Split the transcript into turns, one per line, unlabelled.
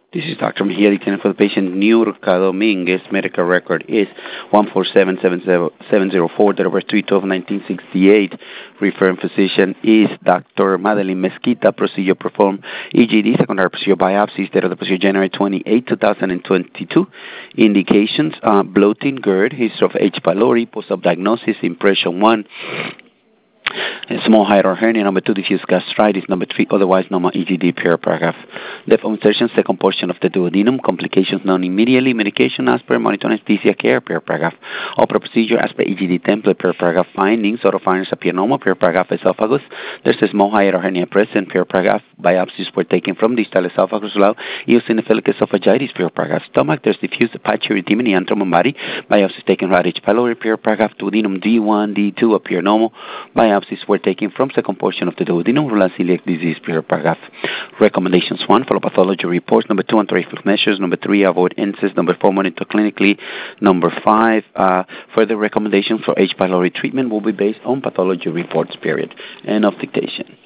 This is Dr. Mejia dictating for the patient Niurka Dominguez. Medical record is 1477704, date of birth 3/12/1968. Referring physician is Dr. Madeline Mesquita. Procedure performed EGD, secondary procedure biopsies, date of the procedure January 28, 2022. Indications, bloating, GERD, history of H. pylori, post-op diagnosis, impression 1. Small hiatal hernia. Number 2, diffuse gastritis. Number 3, otherwise normal EGD. Paragraph. Left insertion, second portion of the duodenum. Complications known immediately. Medication as per monitor anesthesia care. Paragraph. Opera procedure as per EGD template. Paragraph. Findings. Oropharynx appear normal. Paragraph. Esophagus. There's a small hiatal hernia present. Paragraph. Biopsies were taken from distal esophagus lobe. Eosinophilic esophagitis. Paragraph. Stomach. There's diffuse patchy erythema in the abdomen body. Biopsies taken right H. pylori. Paragraph. Duodenum D1, D2 appear normal. Biopsies were taken from second portion of the duodenum. Rural celiac disease. Paragraph. Recommendations: 1, follow pathology reports. Number 2, anti-reflux measures. Number 3, avoid incest. Number 4, monitor clinically. Number 5, further recommendations for H. pylori treatment will be based on pathology reports. Period. End of dictation.